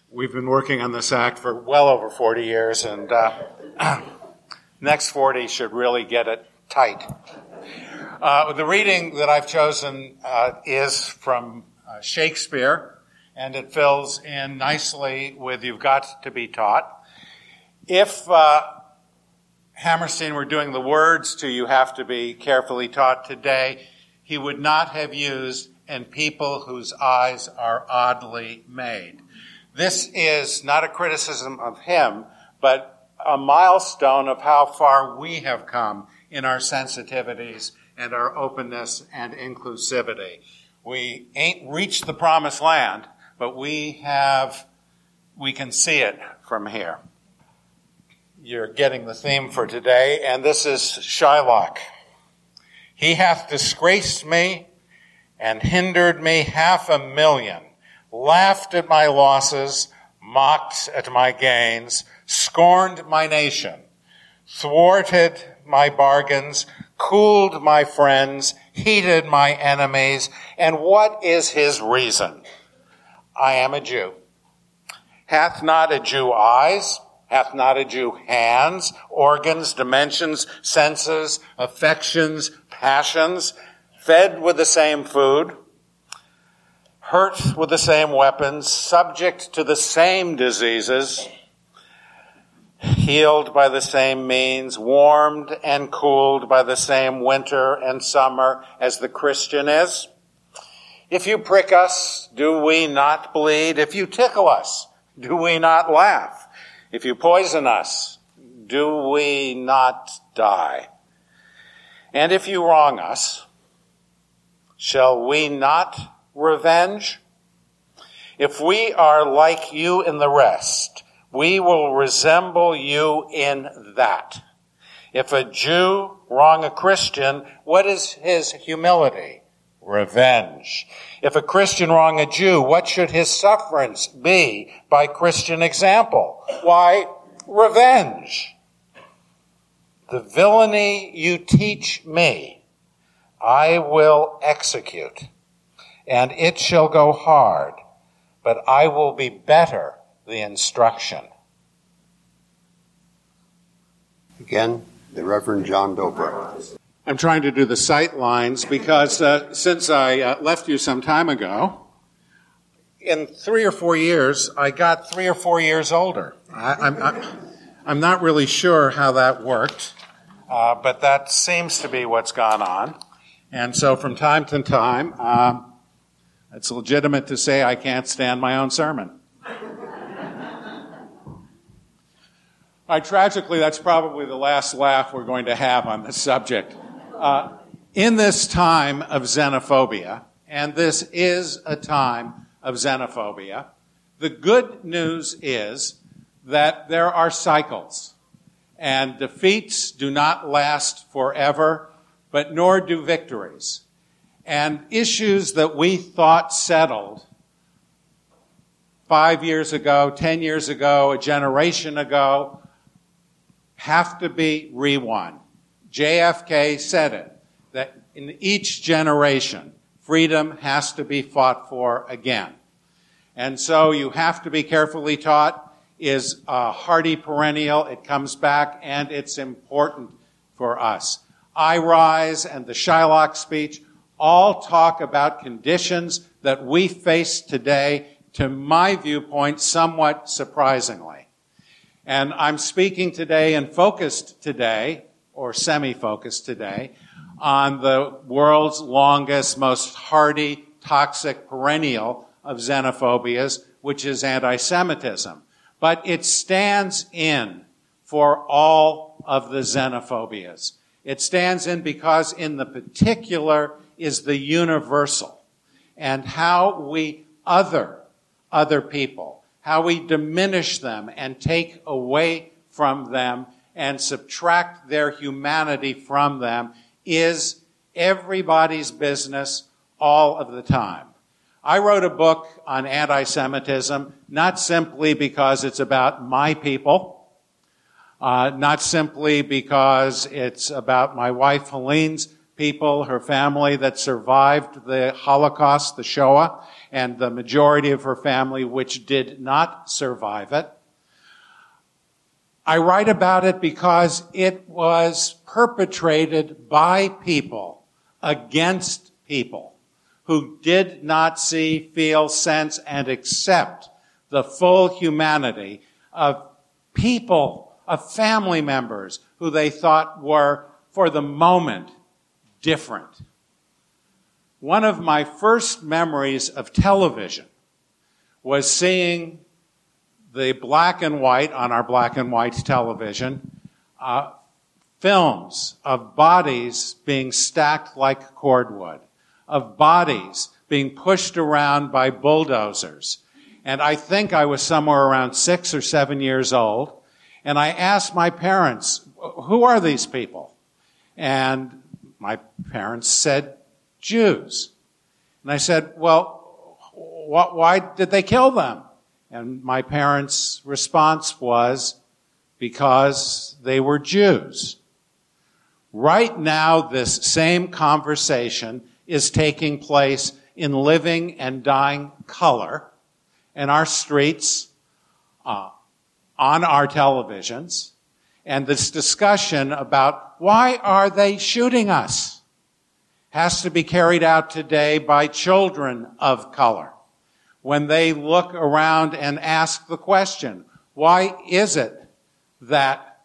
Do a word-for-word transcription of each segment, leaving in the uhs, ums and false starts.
We've been working on this act for well over forty years, and uh, next forty should really get it tight. Uh, the reading that I've chosen uh, is from uh, Shakespeare, and it fills in nicely with You've Got to Be Taught. If uh, Hammerstein were doing the words to You Have to Be Carefully Taught today, he would not have used "and people whose eyes are oddly made." This is not a criticism of him, but a milestone of how far we have come in our sensitivities and our openness and inclusivity. We ain't reached the promised land, but we have, we can see it from here. You're getting the theme for today, and this is Shylock. He hath disgraced me and hindered me half a million, laughed at my losses, mocked at my gains, scorned my nation, thwarted my bargains, cooled my friends, heated my enemies. And what is his reason? I am a Jew. Hath not a Jew eyes? Hath not a Jew hands, organs, dimensions, senses, affections, passions, fed with the same food, hurt with the same weapons, subject to the same diseases, healed by the same means, warmed and cooled by the same winter and summer as the Christian is? If you prick us, do we not bleed? If you tickle us, do we not laugh? If you poison us, do we not die? And if you wrong us, shall we not revenge? If we are like you in the rest, we will resemble you in that. If a Jew wrong a Christian, what is his humility? Revenge. If a Christian wrong a Jew, what should his sufferance be by Christian example? Why, revenge. The villainy you teach me, I will execute, and it shall go hard, but I will be better the instruction. Again, the Reverend John Dobra. I'm trying to do the sight lines because uh, since I uh, left you some time ago, in three or four years, I got three or four years older. I, I'm, I'm, I'm not really sure how that worked, uh, but that seems to be what's gone on. And so from time to time, uh, it's legitimate to say I can't stand my own sermon. Right, tragically, that's probably the last laugh we're going to have on this subject. Uh, in this time of xenophobia, and this is a time of xenophobia, the good news is that there are cycles, and defeats do not last forever, but nor do victories. And issues that we thought settled five years ago, ten years ago, a generation ago, have to be re-won. J F K said it, that in each generation, freedom has to be fought for again. And so You Have to Be Carefully Taught is a hardy perennial. It comes back, and it's important for us. I Rise and the Shylock speech all talk about conditions that we face today, to my viewpoint, somewhat surprisingly. And I'm speaking today and focused today, or semi-focused today, on the world's longest, most hardy, toxic perennial of xenophobias, which is anti-Semitism. But it stands in for all of the xenophobias. It stands in because in the particular is the universal, and how we other other people, how we diminish them and take away from them and subtract their humanity from them is everybody's business all of the time. I wrote a book on anti-Semitism, not simply because it's about my people, uh, not simply because it's about my wife Helene's people, her family that survived the Holocaust, the Shoah, and the majority of her family which did not survive it. I write about it because it was perpetrated by people against people who did not see, feel, sense, and accept the full humanity of people, of family members who they thought were, for the moment, different. One of my first memories of television was seeing the black and white, on our black and white television, uh, films of bodies being stacked like cordwood, of bodies being pushed around by bulldozers. And I think I was somewhere around six or seven years old, and I asked my parents, who are these people? And my parents said, Jews. And I said, well, wh- why did they kill them? And my parents' response was, because they were Jews. Right now, this same conversation is taking place in living and dying color in our streets, uh, on our televisions, and this discussion about why are they shooting us has to be carried out today by children of color. When they look around and ask the question, why is it that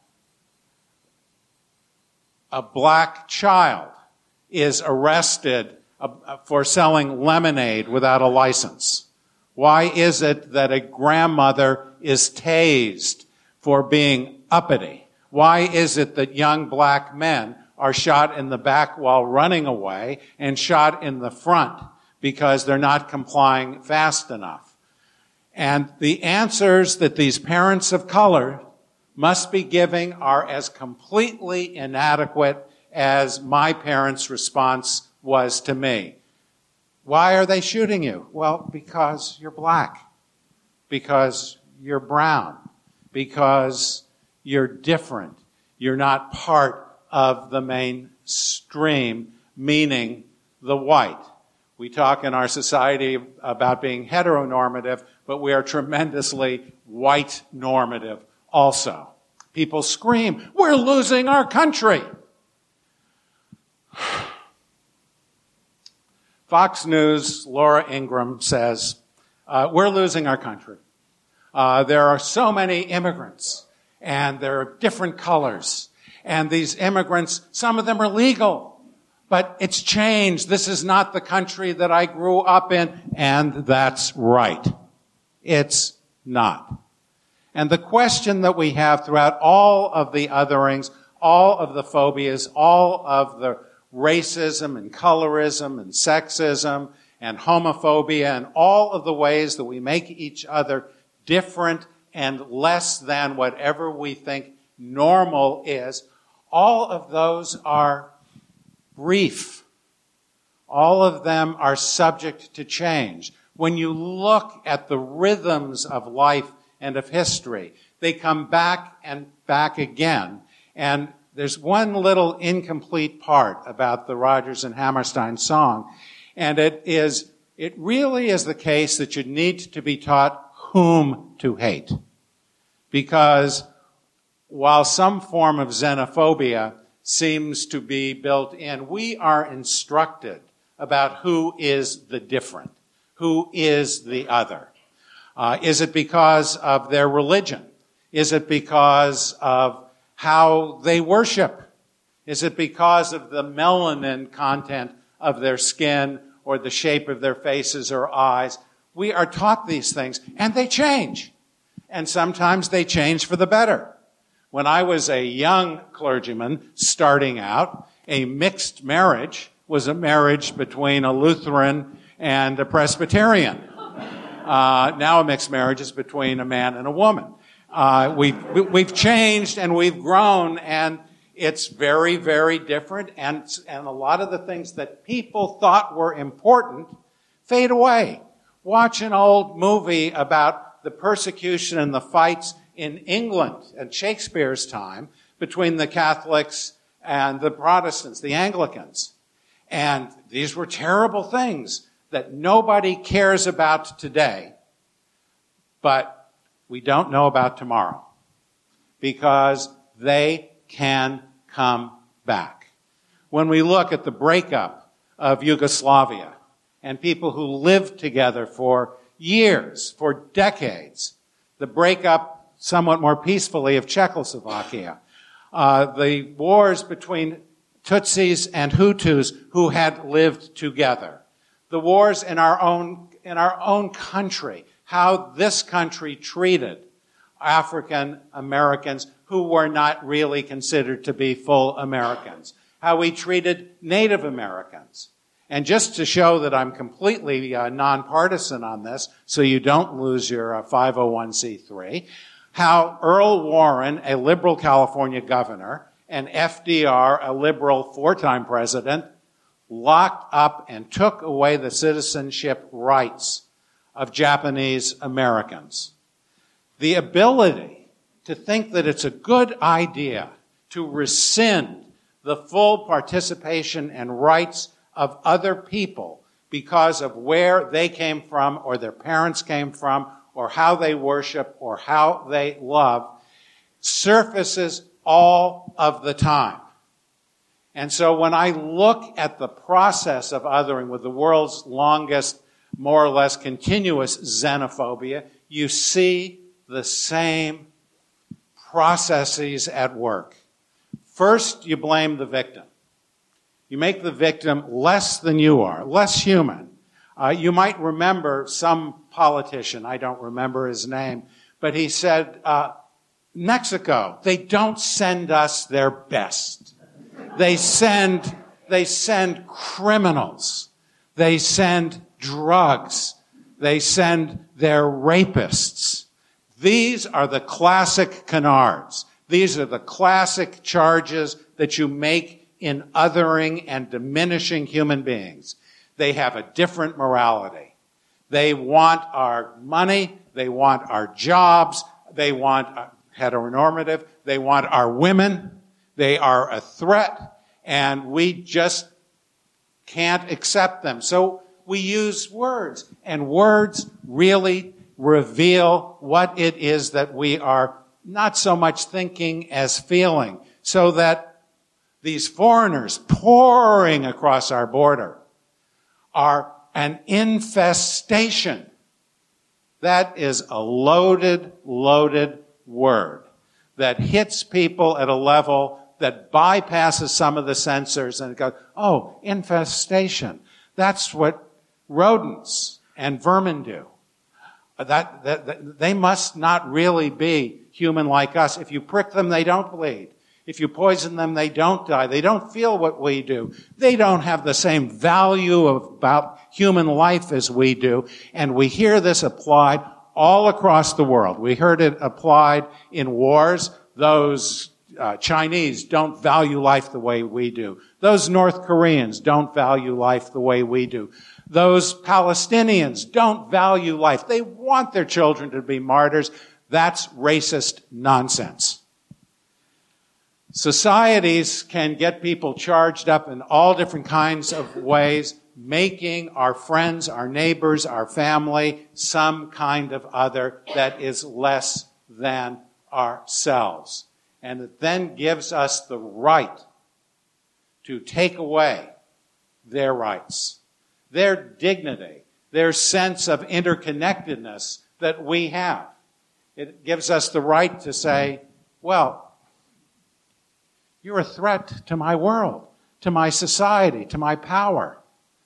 a black child is arrested for selling lemonade without a license? Why is it that a grandmother is tased for being uppity? Why is it that young black men are shot in the back while running away and shot in the front because they're not complying fast enough? And the answers that these parents of color must be giving are as completely inadequate as my parents' response was to me. Why are they shooting you? Well, because you're black, because you're brown, because you're different. You're not part of the mainstream, meaning the white. We talk in our society about being heteronormative, but we are tremendously white normative also. People scream, we're losing our country. Fox News, Laura Ingraham says, uh, we're losing our country. Uh, there are so many immigrants, and there are different colors. And these immigrants, some of them are legal, but it's changed. This is not the country that I grew up in, and that's right. It's not. And the question that we have throughout all of the otherings, all of the phobias, all of the racism and colorism and sexism and homophobia and all of the ways that we make each other different and less than whatever we think normal is, all of those are brief. All of them are subject to change. When you look at the rhythms of life and of history, they come back and back again. And there's one little incomplete part about the Rodgers and Hammerstein song, and it is, it really is the case that you need to be taught whom to hate. Because while some form of xenophobia seems to be built in, we are instructed about who is the different, who is the other. Uh, is it because of their religion? Is it because of how they worship? Is it because of the melanin content of their skin or the shape of their faces or eyes? We are taught these things, and they change. And sometimes they change for the better. When I was a young clergyman starting out, a mixed marriage was a marriage between a Lutheran and a Presbyterian. Uh, now a mixed marriage is between a man and a woman. Uh, we've, we've changed and we've grown, and it's very, very different. And, and a lot of the things that people thought were important fade away. Watch an old movie about the persecution and the fights in England at Shakespeare's time between the Catholics and the Protestants, the Anglicans. And these were terrible things that nobody cares about today, but we don't know about tomorrow because they can come back. When we look at the breakup of Yugoslavia and people who lived together for years, for decades, the breakup somewhat more peacefully of Czechoslovakia, uh, the wars between Tutsis and Hutus who had lived together, the wars in our own, in our own country, how this country treated African Americans who were not really considered to be full Americans, how we treated Native Americans. And just to show that I'm completely uh, nonpartisan on this, so you don't lose your uh, five oh one c three, how Earl Warren, a liberal California governor, and F D R, a liberal four-time president, locked up and took away the citizenship rights of Japanese Americans. The ability to think that it's a good idea to rescind the full participation and rights of other people because of where they came from or their parents came from or how they worship or how they love surfaces all of the time. And so when I look at the process of othering with the world's longest, more or less continuous xenophobia, you see the same processes at work. First, you blame the victim. You make the victim less than you are, less human. Uh, you might remember some politician, I don't remember his name, but he said, uh, Mexico, they don't send us their best. They send, they send criminals. They send drugs. They send their rapists. These are the classic canards. These are the classic charges that you make in othering and diminishing human beings. They have a different morality. They want our money. They want our jobs. They want uh, heteronormative. They want our women. They are a threat, and we just can't accept them. So we use words, and words really reveal what it is that we are not so much thinking as feeling, so that these foreigners pouring across our border are an infestation. That is a loaded, loaded word that hits people at a level that bypasses some of the censors and goes, oh, infestation. That's what rodents and vermin do. That, that, that they must not really be human like us. If you prick them, they don't bleed. If you poison them, they don't die. They don't feel what we do. They don't have the same value of, about human life as we do. And we hear this applied all across the world. We heard it applied in wars. Those uh, Chinese don't value life the way we do. Those North Koreans don't value life the way we do. Those Palestinians don't value life. They want their children to be martyrs. That's racist nonsense. Societies can get people charged up in all different kinds of ways, making our friends, our neighbors, our family some kind of other that is less than ourselves. And it then gives us the right to take away their rights, their dignity, their sense of interconnectedness that we have. It gives us the right to say, well, you're a threat to my world, to my society, to my power.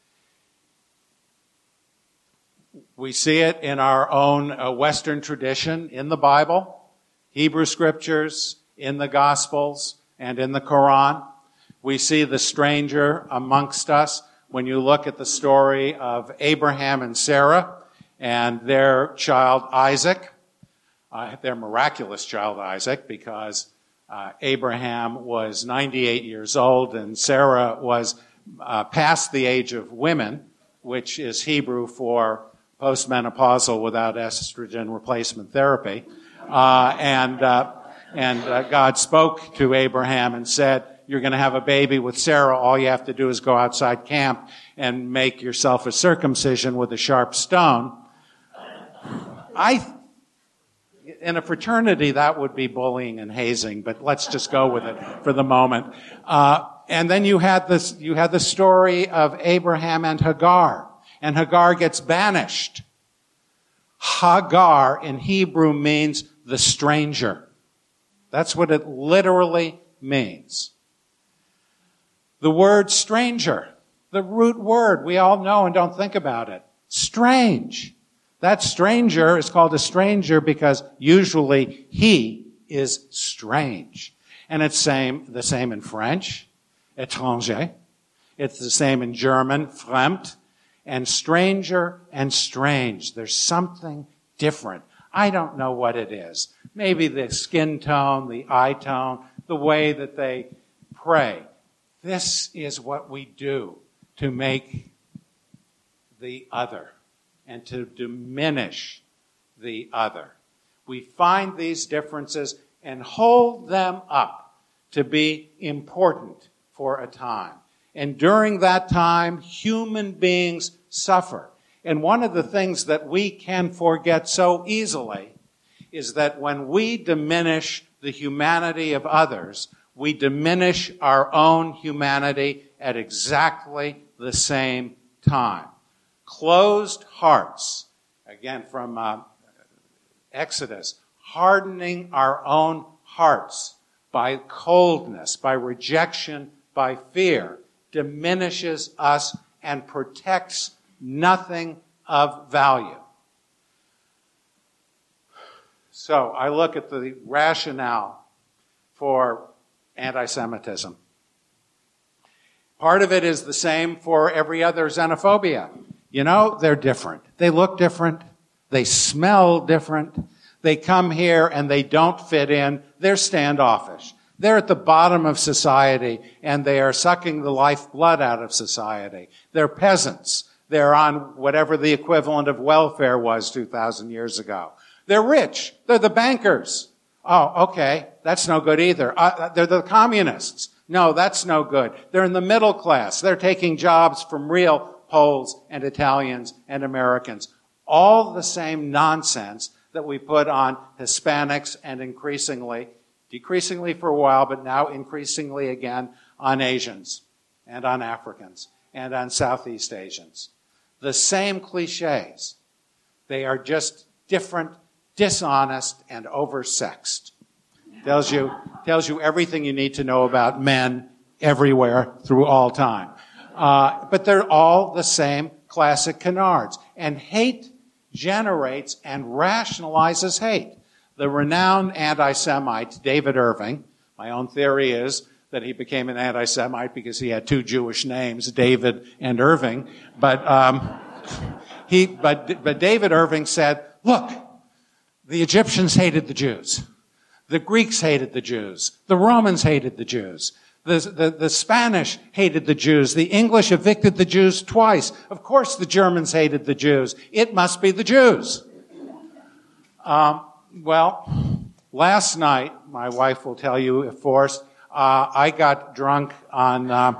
We see it in our own uh, Western tradition, in the Bible, Hebrew scriptures, in the Gospels, and in the Quran. We see the stranger amongst us when you look at the story of Abraham and Sarah and their child Isaac, uh, their miraculous child Isaac, because Uh, Abraham was ninety-eight years old and Sarah was uh, past the age of women, which is Hebrew for postmenopausal without estrogen replacement therapy. Uh, and uh, and uh, God spoke to Abraham and said, you're going to have a baby with Sarah, all you have to do is go outside camp and make yourself a circumcision with a sharp stone. I, in a fraternity, that would be bullying and hazing, but let's just go with it for the moment. Uh, and then you had this, you had the story of Abraham and Hagar, and Hagar gets banished. Hagar in Hebrew means the stranger. That's what it literally means. The word stranger, the root word, we all know and don't think about it. Strange. That stranger is called a stranger because usually he is strange. And it's same, the same in French, étranger. It's the same in German, fremd. And stranger and strange. There's something different. I don't know what it is. Maybe the skin tone, the eye tone, the way that they pray. This is what we do to make the other and to diminish the other. We find these differences and hold them up to be important for a time. And during that time, human beings suffer. And one of the things that we can forget so easily is that when we diminish the humanity of others, we diminish our own humanity at exactly the same time. Closed hearts, again from uh, Exodus, hardening our own hearts by coldness, by rejection, by fear, diminishes us and protects nothing of value. So I look at the rationale for anti-Semitism. Part of it is the same for every other xenophobia. You know, they're different. They look different. They smell different. They come here and they don't fit in. They're standoffish. They're at the bottom of society, and they are sucking the lifeblood out of society. They're peasants. They're on whatever the equivalent of welfare was two thousand years ago. They're rich. They're the bankers. Oh, okay. That's no good either. Uh, they're the communists. No, that's no good. They're in the middle class. They're taking jobs from real Poles and Italians and Americans. All the same nonsense that we put on Hispanics and increasingly decreasingly for a while, but now increasingly again on Asians and on Africans and on Southeast Asians. The same cliches. They are just different, dishonest, and oversexed. Tells you, tells you everything you need to know about men everywhere through all time. Uh, but they're all the same classic canards. And hate generates and rationalizes hate. The renowned anti-Semite, David Irving, my own theory is that he became an anti-Semite because he had two Jewish names, David and Irving. But, um, he, but, but David Irving said, look, the Egyptians hated the Jews. The Greeks hated the Jews. The Romans hated the Jews. The, the, the Spanish hated the Jews. The English evicted the Jews twice. Of course the Germans hated the Jews. It must be the Jews. Um, Well, last night, my wife will tell you, if forced, uh, I got drunk on uh,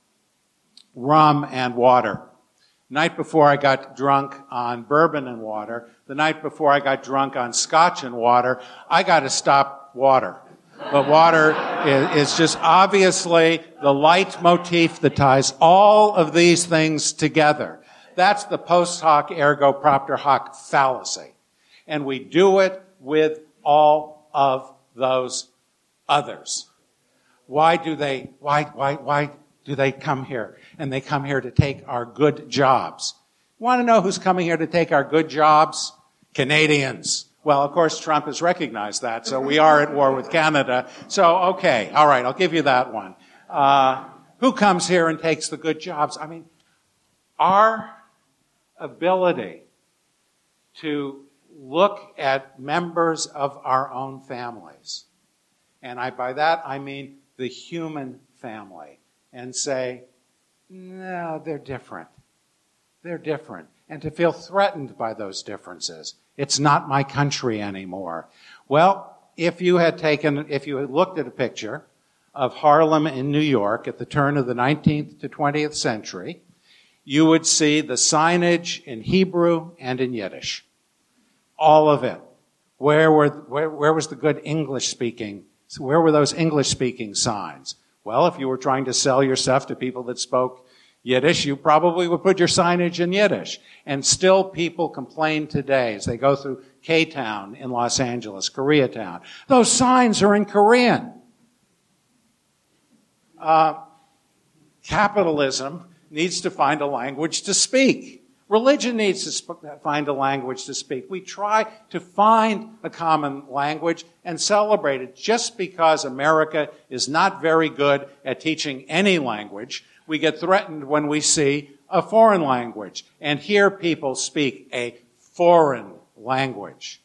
rum and water. Night before I got drunk on bourbon and water. The night before I got drunk on scotch and water. I got to stop water. But water is, is just obviously the leitmotif that ties all of these things together. That's the post hoc ergo propter hoc fallacy. And we do it with all of those others. Why do they, why, why, why do they come here? And they come here to take our good jobs. You want to know who's coming here to take our good jobs? Canadians. Well, of course, Trump has recognized that, so we are at war with Canada. So, okay, all right, I'll give you that one. Uh, who comes here and takes the good jobs? I mean, our ability to look at members of our own families, and I, by that I mean the human family, and say, no, they're different. They're different. And to feel threatened by those differences. It's not my country anymore. Well, if you had taken, if you had looked at a picture of Harlem in New York at the turn of the nineteenth to twentieth century, you would see the signage in Hebrew and in Yiddish. All of it. Where were, where, where was the good English speaking? Where were those English speaking signs? Well, if you were trying to sell your stuff to people that spoke Yiddish, you probably would put your signage in Yiddish. And still people complain today as they go through K-Town in Los Angeles, Koreatown. Those signs are in Korean. Uh, capitalism needs to find a language to speak. Religion needs to sp- find a language to speak. We try to find a common language and celebrate it. Just because America is not very good at teaching any language, we get threatened when we see a foreign language and hear people speak a foreign language.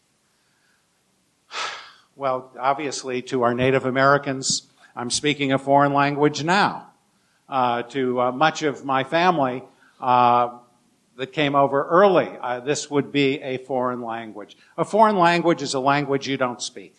Well, obviously, to our Native Americans, I'm speaking a foreign language now. Uh, to uh, much of my family uh, that came over early, uh, this would be a foreign language. A foreign language is a language you don't speak.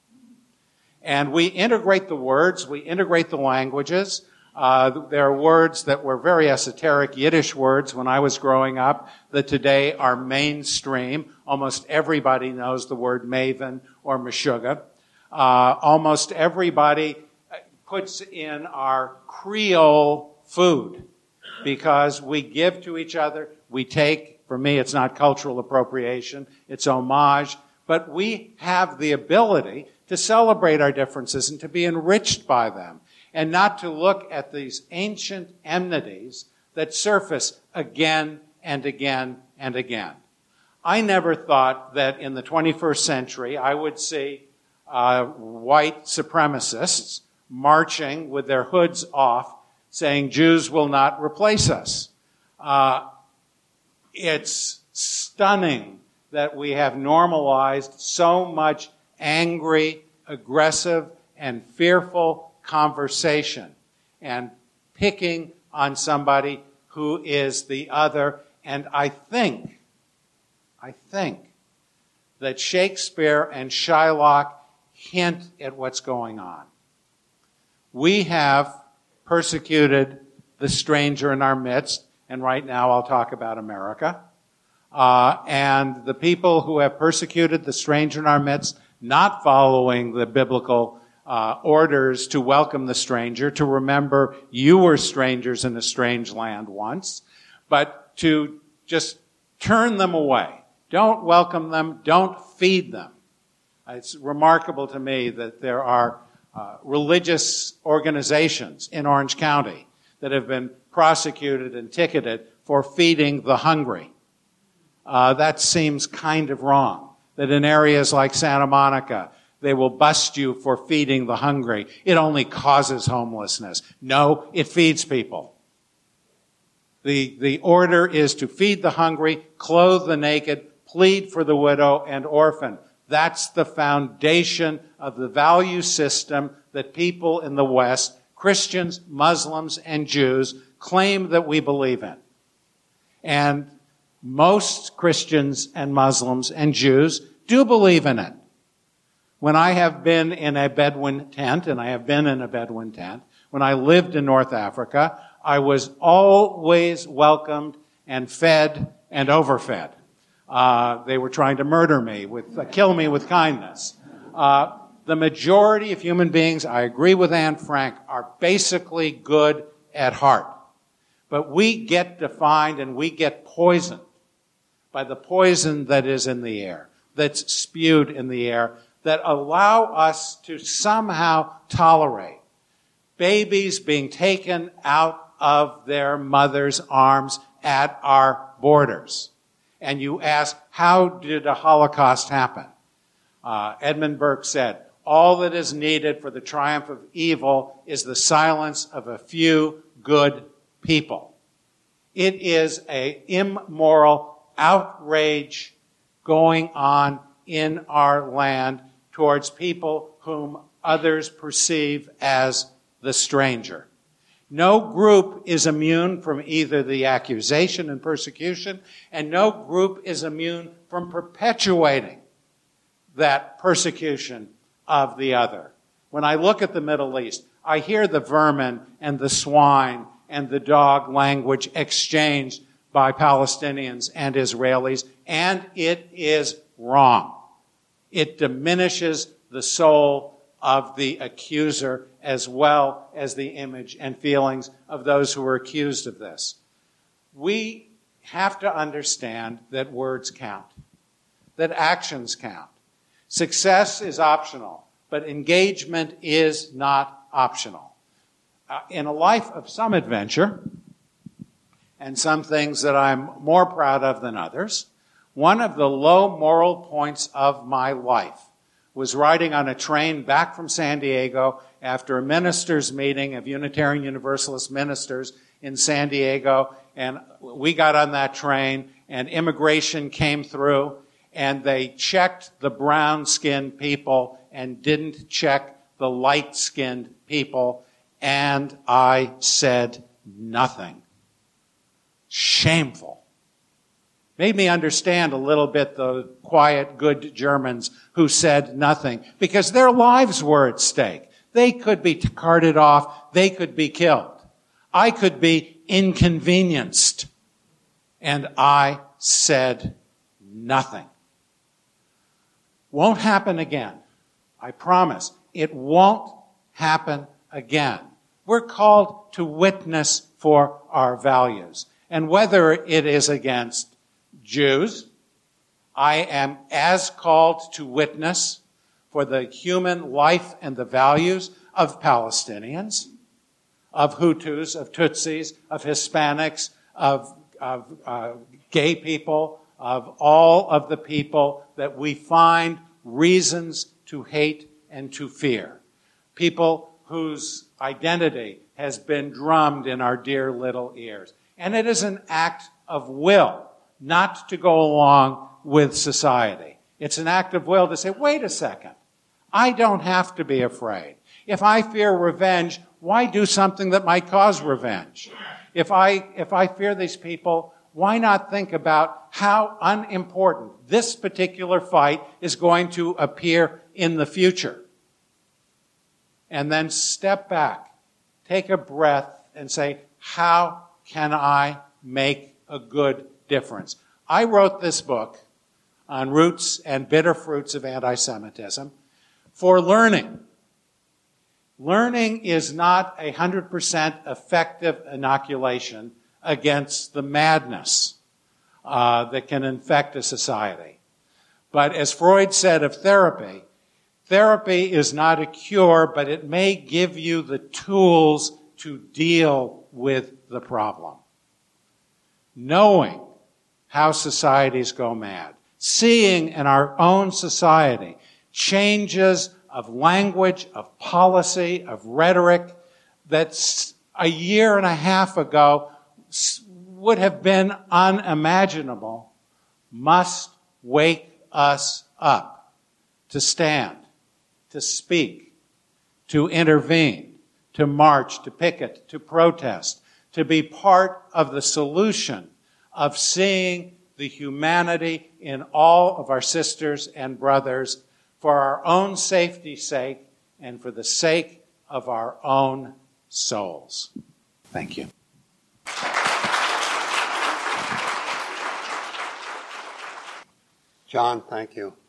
And we integrate the words, we integrate the languages. Uh, there are words that were very esoteric Yiddish words when I was growing up that today are mainstream. Almost everybody knows the word maven or meshuggah. Uh, almost everybody puts in our Creole food because we give to each other, we take. For me, it's not cultural appropriation, it's homage, but we have the ability to celebrate our differences and to be enriched by them and not to look at these ancient enmities that surface again and again and again. I never thought that in the twenty-first century I would see uh, white supremacists marching with their hoods off, saying Jews will not replace us. Uh, it's stunning that we have normalized so much angry, aggressive, and fearful conversation and picking on somebody who is the other. And I think, I think that Shakespeare and Shylock hint at what's going on. We have persecuted the stranger in our midst, and right now I'll talk about America. Uh, and the people who have persecuted the stranger in our midst, not following the biblical uh, orders to welcome the stranger, to remember you were strangers in a strange land once, but to just turn them away. Don't welcome them. Don't feed them. It's remarkable to me that there are Uh, religious organizations in Orange County that have been prosecuted and ticketed for feeding the hungry. Uh, that seems kind of wrong. That in areas like Santa Monica, they will bust you for feeding the hungry. It only causes homelessness. No, it feeds people. The, the order is to feed the hungry, clothe the naked, plead for the widow and orphan. That's the foundation of the value system that people in the West, Christians, Muslims, and Jews, claim that we believe in. And most Christians and Muslims and Jews do believe in it. When I have been in a Bedouin tent, and I have been in a Bedouin tent, when I lived in North Africa, I was always welcomed and fed and overfed. Uh, they were trying to murder me, with uh, kill me with kindness. Uh, the majority of human beings, I agree with Anne Frank, are basically good at heart. But we get defined and we get poisoned by the poison that is in the air, that's spewed in the air, that allow us to somehow tolerate babies being taken out of their mother's arms at our borders. And you ask, how did a Holocaust happen? Uh, Edmund Burke said, all that is needed for the triumph of evil is the silence of a few good people. It is an immoral outrage going on in our land towards people whom others perceive as the stranger. No group is immune from either the accusation and persecution, and no group is immune from perpetuating that persecution of the other. When I look at the Middle East, I hear the vermin and the swine and the dog language exchanged by Palestinians and Israelis, and it is wrong. It diminishes the soul of the accuser as well as the image and feelings of those who are accused of this. We have to understand that words count, that actions count. Success is optional, but engagement is not optional. Uh, in a life of some adventure, and some things that I'm more proud of than others, one of the low moral points of my life was riding on a train back from San Diego after a ministers' meeting of Unitarian Universalist ministers in San Diego, and we got on that train, and immigration came through, and they checked the brown-skinned people and didn't check the light-skinned people, and I said nothing. Shameful. Made me understand a little bit the quiet, good Germans who said nothing, because their lives were at stake. They could be carted off. They could be killed. I could be inconvenienced. And I said nothing. Won't happen again. I promise. It won't happen again. We're called to witness for our values. And whether it is against Jews, I am as called to witness for the human life and the values of Palestinians, of Hutus, of Tutsis, of Hispanics, of, of uh, gay people, of all of the people that we find reasons to hate and to fear. People whose identity has been drummed in our dear little ears. And it is an act of will not to go along with society. It's an act of will to say, wait a second, I don't have to be afraid. If I fear revenge, why do something that might cause revenge? If I, if I fear these people, why not think about how unimportant this particular fight is going to appear in the future? And then step back, take a breath, and say, how can I make a good difference? I wrote this book on roots and bitter fruits of anti-Semitism for learning. Learning is not a one hundred percent effective inoculation against the madness uh, that can infect a society. But as Freud said of therapy, therapy is not a cure, but it may give you the tools to deal with the problem. Knowing how societies go mad, seeing in our own society changes of language, of policy, of rhetoric that a year and a half ago would have been unimaginable, must wake us up to stand, to speak, to intervene, to march, to picket, to protest, to be part of the solution of seeing the humanity in all of our sisters and brothers for our own safety's sake and for the sake of our own souls. Thank you. John, thank you.